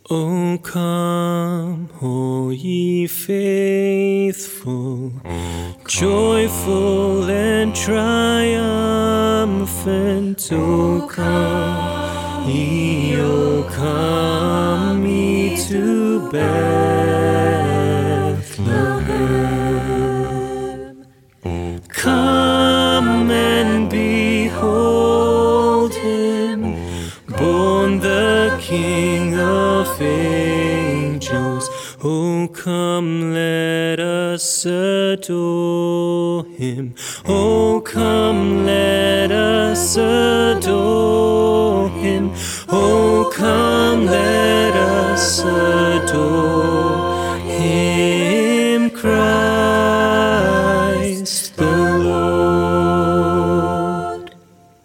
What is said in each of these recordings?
O come, O ye faithful, joyful and triumphant. O come ye to Bethlehem. Come and behold him, born the King of angels. Oh, come, let us adore him. Oh, come, let us adore him. Oh, come, let us adore him, Christ the Lord.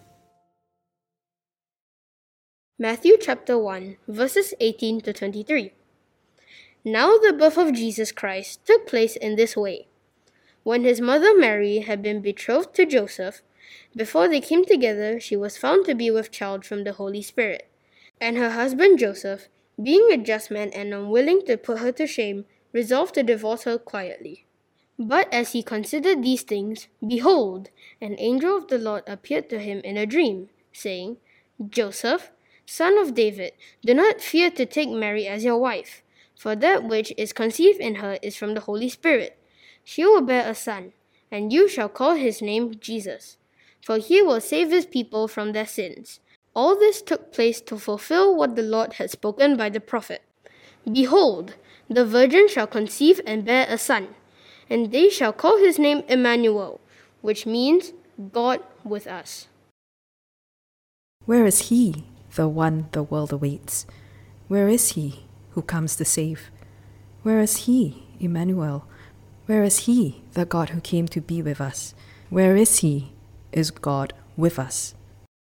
Matthew chapter 1, verses 18 to 23. Now the birth of Jesus Christ took place in this way. When his mother Mary had been betrothed to Joseph, before they came together, she was found to be with child from the Holy Spirit. And her husband Joseph, being a just man and unwilling to put her to shame, resolved to divorce her quietly. But as he considered these things, behold, an angel of the Lord appeared to him in a dream, saying, Joseph, son of David, do not fear to take Mary as your wife, for that which is conceived in her is from the Holy Spirit. She will bear a son, and you shall call his name Jesus, for he will save his people from their sins. All this took place to fulfill what the Lord had spoken by the prophet. Behold, the virgin shall conceive and bear a son, and they shall call his name Emmanuel, which means God with us. Where is he, the one the world awaits? Where is he who comes to save? Where is he, Emmanuel? Where is he, the God who came to be with us? Where is he, is God with us?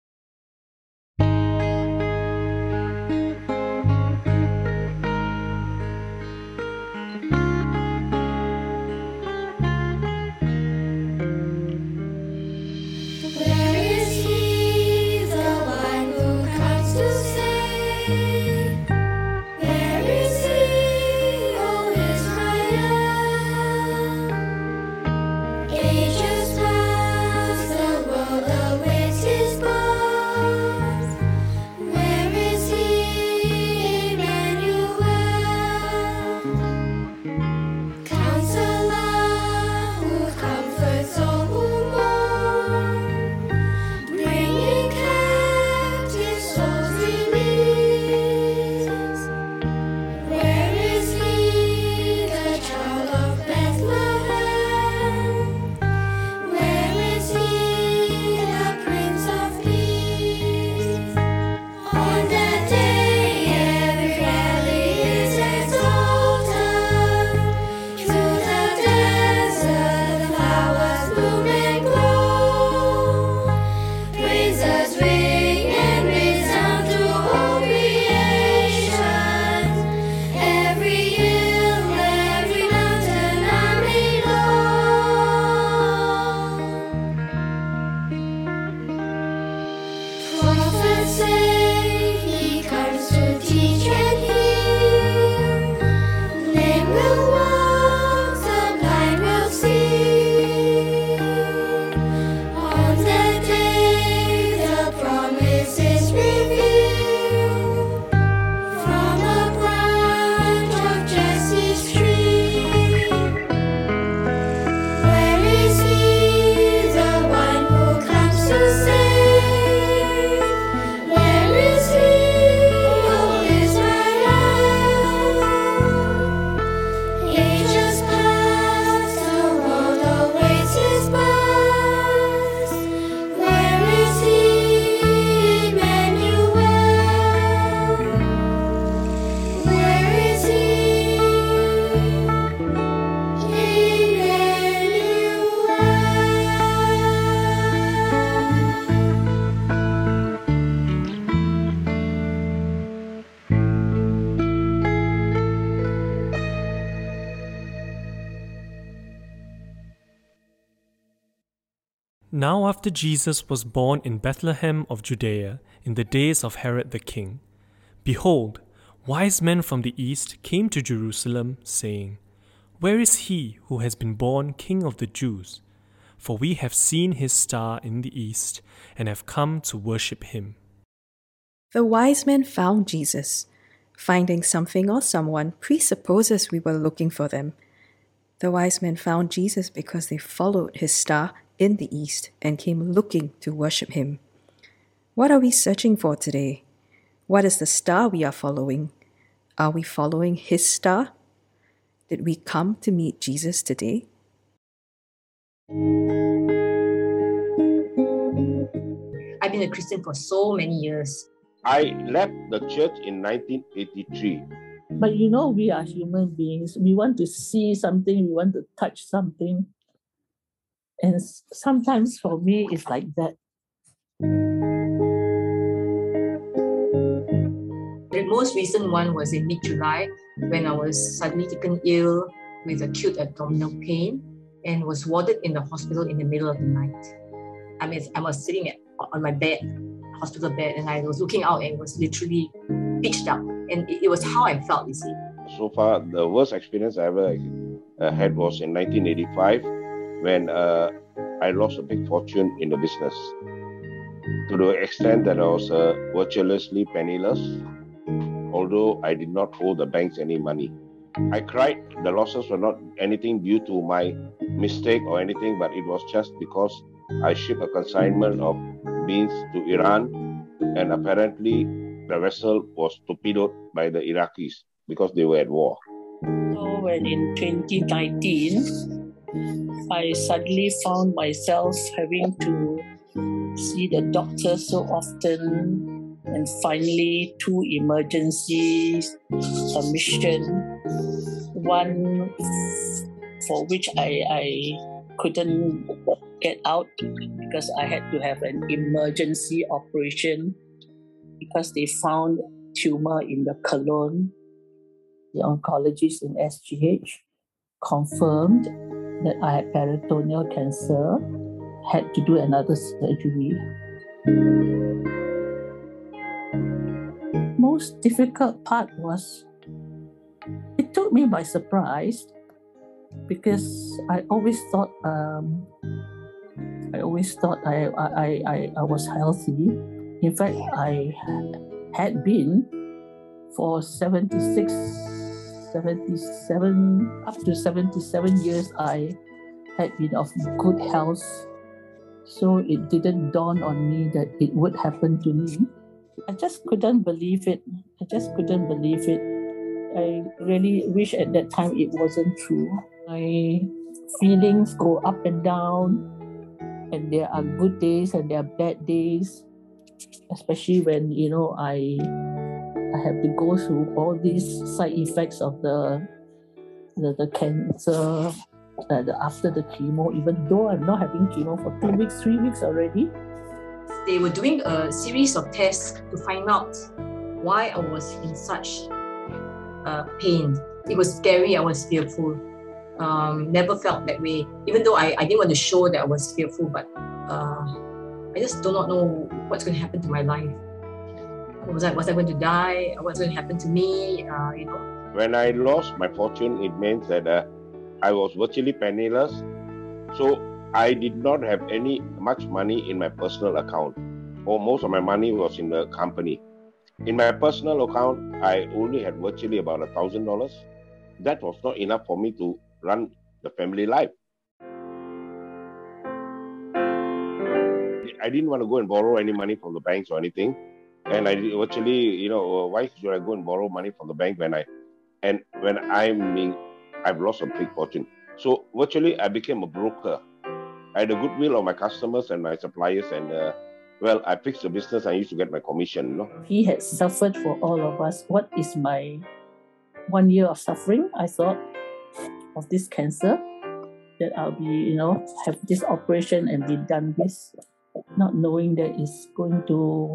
Now after Jesus was born in Bethlehem of Judea in the days of Herod the king, behold, Wise men from the east came to Jerusalem, saying, "Where is he who has been born King of the Jews? For we have seen his star in the east and have come to worship him." The wise men found Jesus. Finding something or someone presupposes we were looking for them. The wise men found Jesus because they followed his star in the east and came looking to worship him. What are we searching for today? What is the star we are following? Are we following his star? Did we come to meet Jesus today? I've been a Christian for so many years. I left the church in 1983. But we are human beings. We want to see something, we want to touch something. And sometimes for me, it's like that. The most recent one was in mid-July when I was suddenly taken ill with acute abdominal pain and was warded in the hospital in the middle of the night. I was sitting on my bed, hospital bed, and I was looking out and it was literally pitch dark. And it was how I felt, you see. So far, the worst experience I ever had was in 1985 when I lost a big fortune in the business. To the extent that I was virtually penniless, although I did not owe the banks any money. I cried. The losses were not anything due to my mistake or anything, but it was just because I shipped a consignment of beans to Iran, and apparently the vessel was torpedoed by the Iraqis because they were at war. So when in 2019, I suddenly found myself having to see the doctor so often, and finally 2 emergency admissions, one for which I couldn't get out because I had to have an emergency operation because they found tumor in the colon. The oncologist in SGH confirmed that I had peritoneal cancer, had to do another surgery. Most difficult part was, it took me by surprise because I always thought I was healthy. In fact, I had been for 77, up to 77 years, I had been of good health. So it didn't dawn on me that it would happen to me. I just couldn't believe it. I really wish at that time it wasn't true. My feelings go up and down, and there are good days and there are bad days, especially when I have to go through all these side effects of the cancer after the chemo, even though I'm not having chemo for 2 weeks, 3 weeks already. They were doing a series of tests to find out why I was in such pain. It was scary, I was fearful. Never felt that way, even though I didn't want to show that I was fearful, but I just do not know what's going to happen to my life. Was I going to die? What's going to happen to me? When I lost my fortune, it means that I was virtually penniless. So I did not have much money in my personal account. Or most of my money was in the company. In my personal account, I only had virtually about $1,000. That was not enough for me to run the family life. I didn't want to go and borrow any money from the banks or anything. And I virtually, why should I go and borrow money from the bank when I've lost a big fortune? So virtually, I became a broker. I had the goodwill of my customers and my suppliers, and I fixed the business. I used to get my commission. He had suffered for all of us. What is my 1 year of suffering? I thought of this cancer, that I'll be, have this operation and be done with, not knowing that it's going to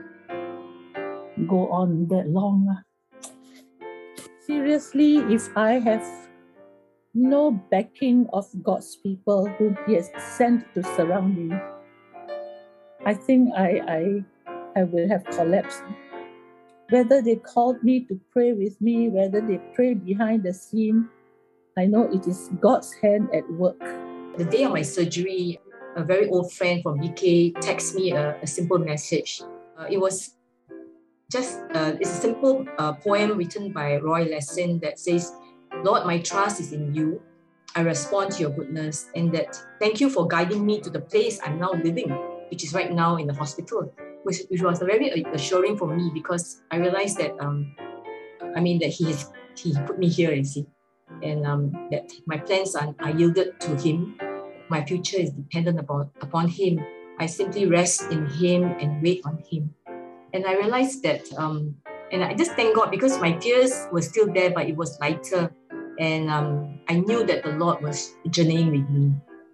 go on that long. Seriously, if I have no backing of God's people whom He has sent to surround me, I think I will have collapsed. Whether they called me to pray with me, whether they pray behind the scene, I know it is God's hand at work. The day of my surgery, a very old friend from BK texted me a simple message. It was just it's a simple poem written by Roy Lessin that says, "Lord, my trust is in you. I respond to your goodness, and that thank you for guiding me to the place I'm now living, which is right now in the hospital," which was very assuring for me, because I realized that that he put me here, you see, and that my plans are yielded to him. My future is dependent upon him. I simply rest in him and wait on him. And I realized that, and I just thank God, because my tears were still there, but it was lighter. And I knew that the Lord was journeying with me.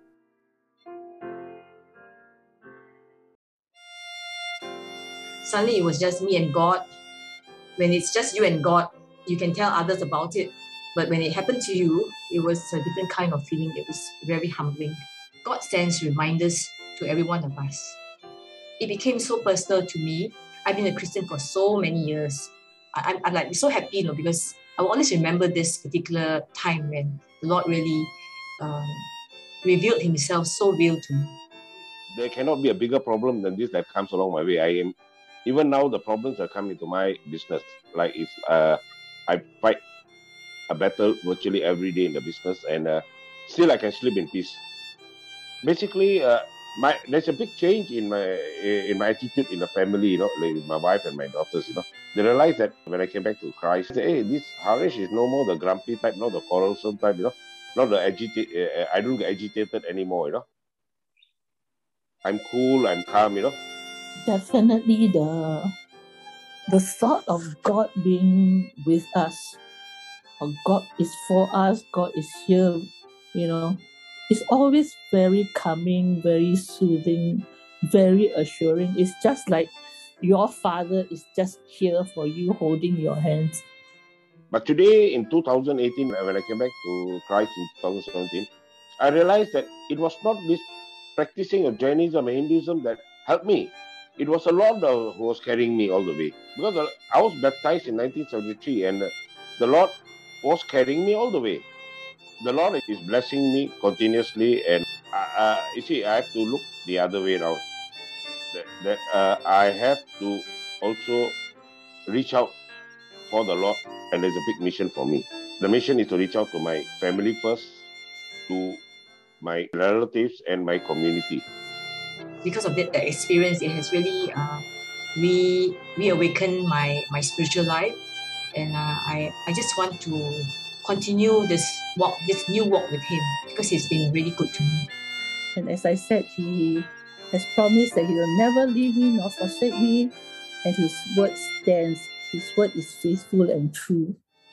Suddenly it was just me and God. When it's just you and God, you can tell others about it. But when it happened to you, it was a different kind of feeling. It was very humbling. God sends reminders to every one of us. It became so personal to me. I've been a Christian for so many years. I'm like so happy, because I will always remember this particular time when the Lord really revealed himself so real to me. There cannot be a bigger problem than this that comes along my way. Even now, the problems that come into my business, like I fight a battle virtually every day in the business, and still I can sleep in peace. Basically, there's a big change in my attitude in the family, like my wife and my daughters, They realized that when I came back to Christ, hey, this Harish is no more the grumpy type, not the quarrelsome type, not the agitated. I don't get agitated anymore, I'm cool, I'm calm, Definitely the thought of God being with us, or God is for us, God is here, it's always very calming, very soothing, very assuring. It's just like your Father is just here for you, holding your hands. But today, in 2018, when I came back to Christ in 2017, I realized that it was not this practicing of Jainism and Hinduism that helped me. It was the Lord who was carrying me all the way. Because I was baptized in 1973, and the Lord was carrying me all the way. The Lord is blessing me continuously, and you see, I have to look the other way around. That I have to also reach out for the Lord, and there's a big mission for me. The mission is to reach out to my family first, to my relatives and my community. Because of that experience, it has really reawakened my spiritual life, and I just want to continue this new walk with him, because he's been really good to me. And as I said, he has promised that he will never leave me nor forsake me, and his word stands. His word is faithful and true.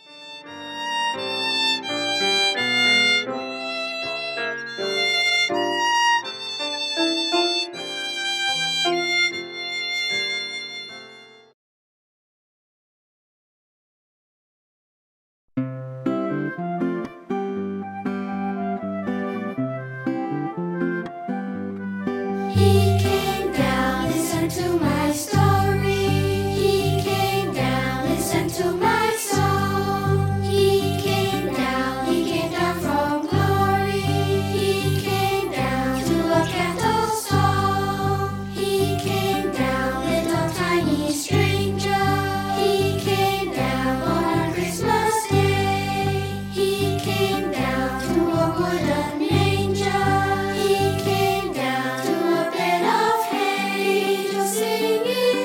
He came down, listen to my story. He came down, listen to my song. He came down from glory. He came down to a cattle stall. He came down, little tiny stranger. He came down on Christmas Day. He came down to a wooden manger. He came down to a bed of hay. Angels singing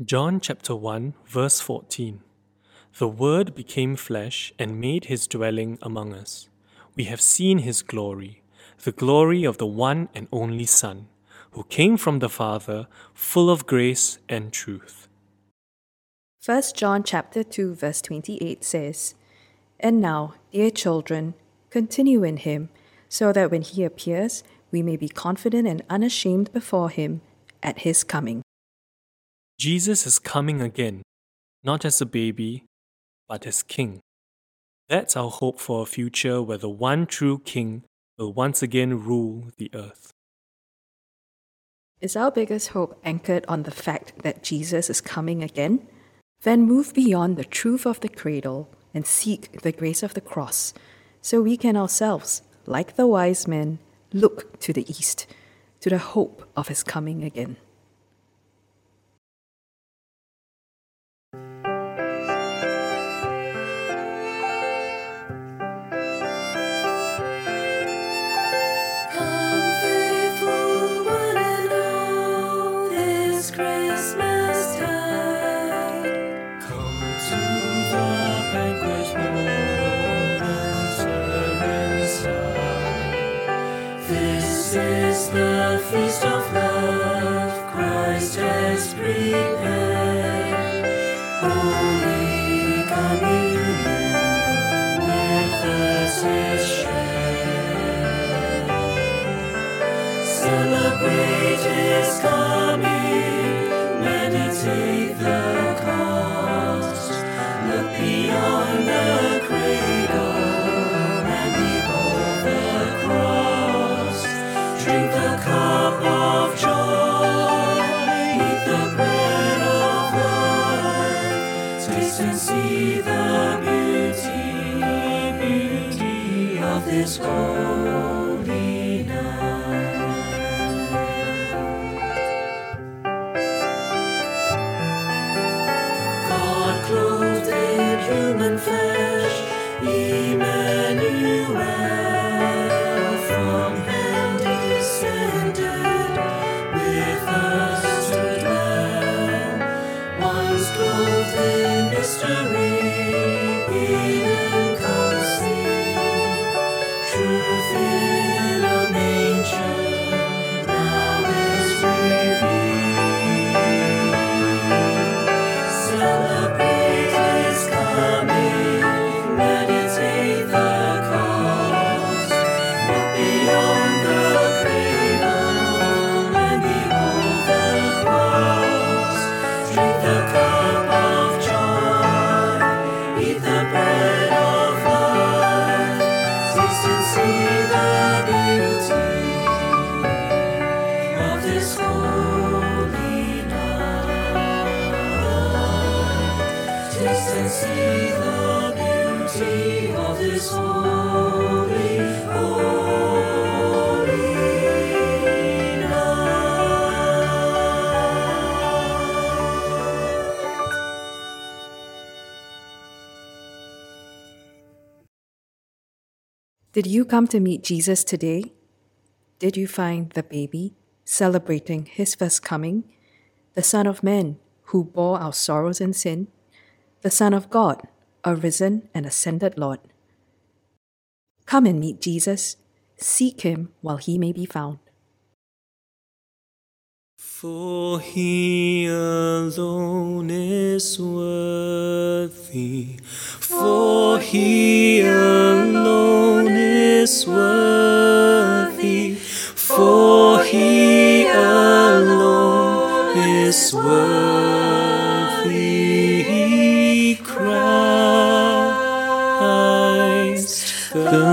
John chapter 1, verse 14. The Word became flesh and made his dwelling among us. We have seen his glory, the glory of the one and only Son, who came from the Father, full of grace and truth. 1 John chapter 2 verse 28 says, "And now, dear children, continue in him, so that when he appears, we may be confident and unashamed before him at his coming." Jesus is coming again, not as a baby, but as King. That's our hope for a future where the one true King will once again rule the earth. Is our biggest hope anchored on the fact that Jesus is coming again? Then move beyond the truth of the cradle and seek the grace of the cross, so we can ourselves, like the wise men, look to the east, to the hope of his coming again. Come, faithful one and all, this Christmas tide. Come to the banquet hall, enter inside. This is the feast of love Christ has prepared. Holy communion with us is shared. Celebrate his coming, meditate the cost. Look beyond the cradle and behold the cross. Drink the cup of joy, eat the bread of life. Taste and see the beauty of this holy night. God clothed in human flesh, Emmanuel, from heaven descended, with us to dwell. Once clothed in mystery, hidden concealed, truth in a manger now is revealed. Celebrate his coming, meditate the cost. Look beyond the cradle and behold the cross. Drink the cup of joy, eat the bread of life. Taste and see the beauty of this holy night. Taste and see the beauty of this holy, holy night. Did you come to meet Jesus today? Did you find the baby celebrating his first coming, the Son of Man who bore our sorrows and sin, the Son of God, a risen and ascended Lord? Come and meet Jesus. Seek him while he may be found. For he alone is worthy, for he alone is worthy, for he alone is worthy. Christ, the